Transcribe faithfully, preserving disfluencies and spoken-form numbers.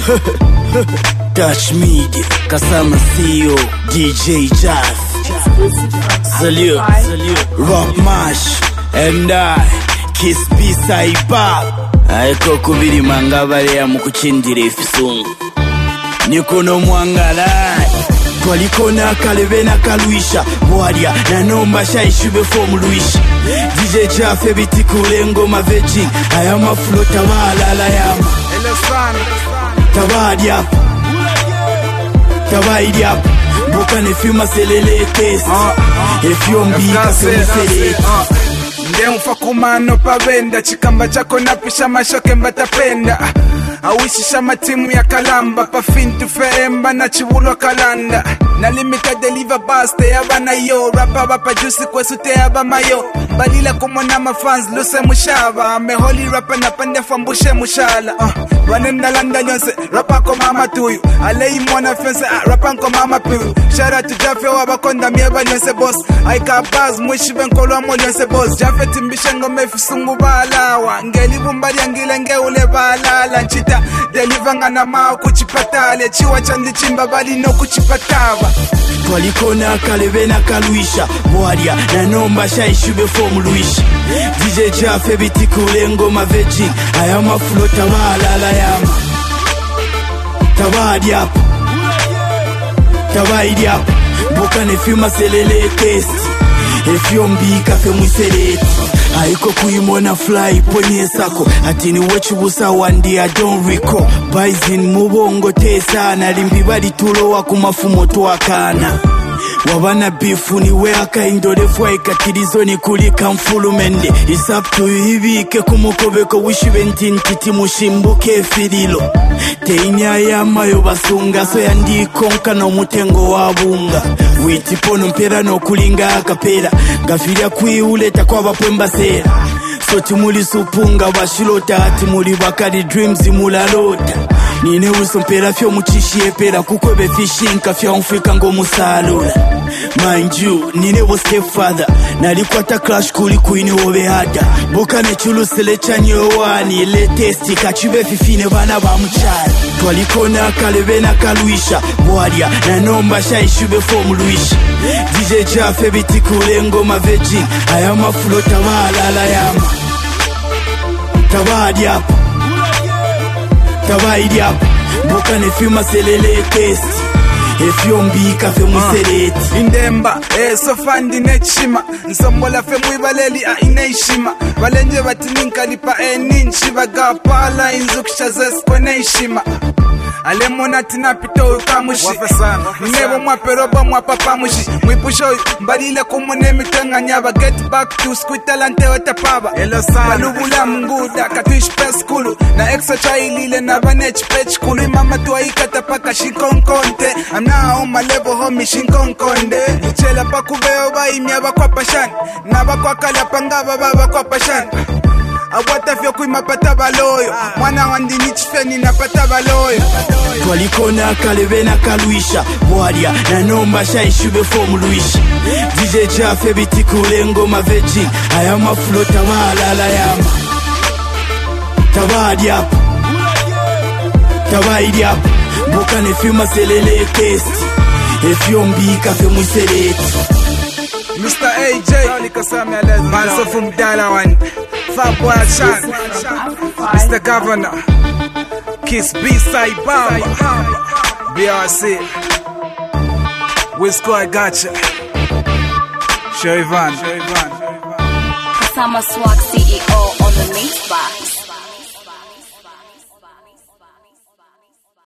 Dutch Media, Kasama C E O, D J Jazz, Salute, Salute, Rock Mash, and I, Kiss B Saibab. Aiko kubiri mangabale ya mukuchindire ifisungu Nikono mwangalai Kwaliko na kalebe na kaluisha Mwadia na nomba shaishube fomu luisha D J Jaffe biti kulengo maveji Ayama flow tabala la yama Tabadi hapa Tabadi hapa Boka nefima selele test Efyo mbika semuselete Nde mfakumano pavenda chikamba chako napisha mashoke mbatapenda awishisha matimu ya kalamba pafintu feemba na chiwulwa kalanda na limita deliver baste yabana yo rapa bapa juicy kwesute yaba mayo balila kumona mafans luse mushaba meholi rapa na pande fambushe mushala uh. Wanenda landa nyonse rapa ko mama tuyu alei mwana fense uh, rapa ko mama piu shara tu Jaffe wabakonda mieba nyonse boss aika baz mwishi benkolo mo nyonse boss Jaffe timbishe ngome fisungu balawa ngeli bumbali angile ngeule balala nchita delivanga na mao kuchipatale chiwa chandi chimba bali no kuchipatava Kwaliko na kalebe na kaluisha Mwadia na nomba shaishube fomu luisha D J Jaffe biti kulengo maveji Ayama flow tabala la yama Tabadi hapa Tabadi hapa Boka nefima selele test Efyo mbika fe mwiseleti Aiko kuimona fly ponye sako Atini wechubusa wandi I don't recall Baizin mubongo tesa na limbi bali tulo waku mafumo tuwakana Wabana bifu ni weka indorefu ikatirizo ni kulika mfulumende It's up to you hibike kumukobeko wishibe ntintiti mushimbuke fililo Teinya ya mayo basunga so ya ndikonka no mutengo wabunga Witipono mpera no kulinga akapera Gafiria kuiuleta kwa bapemba sera So timuli supunga bashilota Timuli bakari dreams mulalota Nine usompera fyo muchishie pera Kukwebe fishinka fya mfrika ngo musalula Mind you, nine wo stepfather Nalikwata crash kuli kuini wobe hada Boka nechulu sele chanyo wani Latesti kachube fifine bana ba mchari Kwaliko na kalebe na kaluisha Mwadia na nomba shaishube fomu luisha D J Jaffe biti kulengo maveji Ayama flow tabala la yama Tabadi hapa Tabadi hapa Boka nefima selele test Efyo mbika fe mwiseleti uh, Indemba, eh so fandi nechima Nsombola fe mwibaleli a ineishima Valenje batininka lipa eh ninchi Bagapala inzukisha zeskwe neishima Alemona tina pito ukamushi Nebo mwaperoba mwapapamushi Mwipusho mbalile kumune mitenga nyaba Get back to squidalante watapaba Balubula munguda katuish peskulu Na exo chailile na vanech pech kulu Mama tuwaika tapaka shinkonkonte I'm now on my level homie shinkonkonde Uchela pakubeo ba imyaba kwa pashan Naba kwa kalapanga baba kwa pashan Awata fyo kuimapata baloyo Mwana wandi nichifeni napata baloyo Kwaliko na kalebe na kaluisha Mwadia na nomba shaishube fomu luisha D J Jaffe biti kulengo maveji Ayama flow tabala la yama Tabadi hapa Tabadi hapa Boka nefima selele test Efyo mbika fe mwiseleti Mister A J Manso from Dalawan Fab Boy Ashan Mister Governor Kiss B Saibab B R C Wisco I gotcha Shoivan Kasama Swag C E O on the